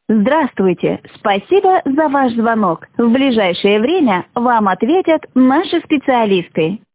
Здравствуйте! Спасибо за ваш звонок. В ближайшее время вам ответят наши специалисты.